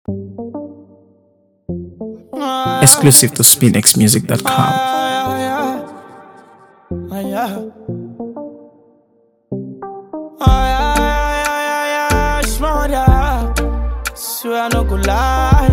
Exclusive to SpinXmusic.com. Swear I no go lie.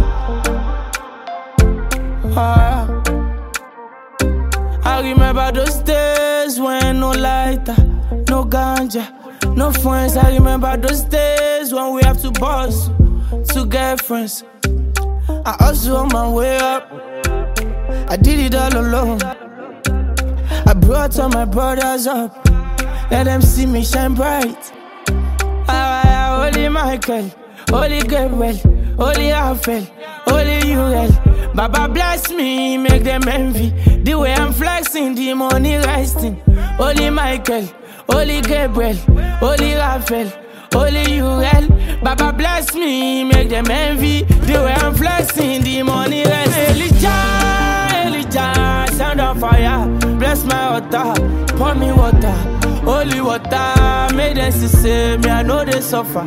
I remember those days when no lighter, no ganja, no friends. I remember those days when we have to boss to get friends. I also on my way up. I did it all alone. I brought all my brothers up. Let them see me shine bright. Holy Michael, Holy Gabriel, Holy Raphael, Holy Uriel. Baba bless me, make them envy. The way I'm flexing, the money resting. Holy Michael, Holy Gabriel, Holy Raphael, Holy Uriel. Baba bless me, make them envy. The way I'm flexing, the money resting. Elijah, sound of fire. Bless my altar, pour me water. Holy water, make them see me, I know they suffer.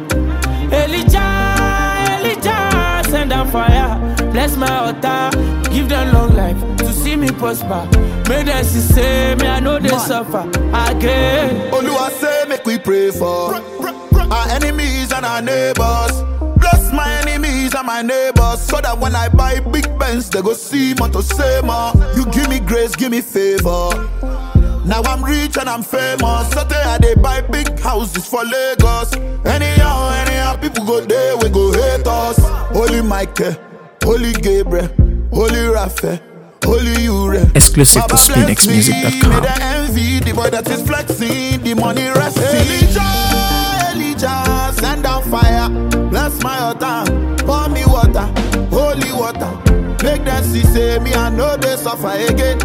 Elijah, send down fire. Bless my altar, give them long life to see me prosper. Make them see me, I know they suffer. Again. Oluwa say make we pray for our enemies and our neighbors. Bless my enemies and my neighbors, so that when I buy big Benz, they go see more to say more. You give me grace, give me favor. Now I'm rich and I'm famous, so they buy big houses for Lagos. Anyhow, people go there, we go hate us. Holy Michael, Holy Gabriel, Holy Raphael, Holy Uriel. Exclusive to SpinXmusic.com. The envy, the boy that is flexing, the money resting. Elijah, send down fire. Bless my altar, pour me water, holy water. Make them see, say me, I know they suffer again.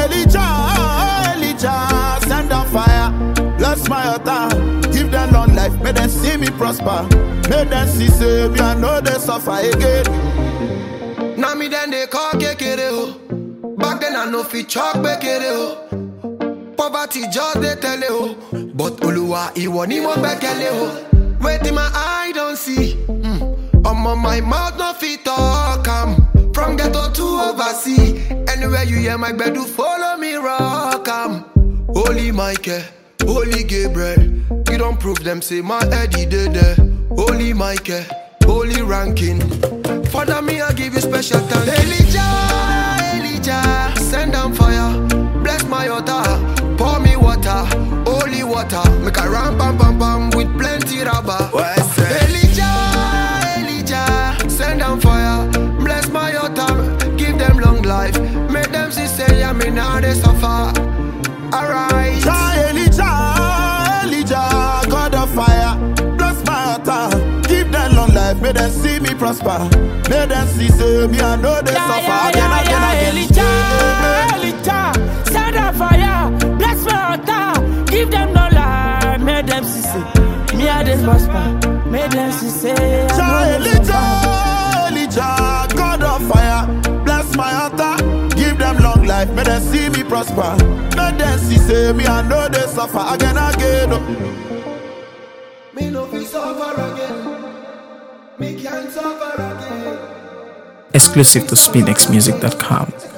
Elijah, send down fire. Bless my altar, give them long life. Make them see me prosper. Make them see, say me, I know they suffer again. Now me then they call kekere ho. Back then I know fi chalk bekere ho. Poverty just they tell ho. But Oluwa iwo ni mo bekele ho. Waiting my eye don't see. I'm on my mouth no fit talk. From ghetto to overseas. Anywhere you hear my bed, do follow me rock. Holy Michael, Holy Gabriel. You don't prove them, say my Eddie did there. Holy Michael, Holy ranking. Father me, I give you special thanks. Elijah, send down fire. Bless my altar, pour me water, holy water. Make a ram pam pam pam with plenty rubber. Elijah, send down fire. Bless my altar, give them long life. Make them see say I mean now they suffer. Alright. Try Elijah, God of fire. Bless my altar, give them long life. Make them see me prosper. Make them see say me I know they suffer. Again. Elijah, send down fire. Bless my altar, give them long life. Make them see say me I they prosper. Make them see say Try Elijah, God of fire. Bless my altar, give them long life. Make them see me prosper. Make them see say me I know they suffer. Again. Me no fi suffer again. Me can't suffer again. Exclusive to SpinXmusic.com.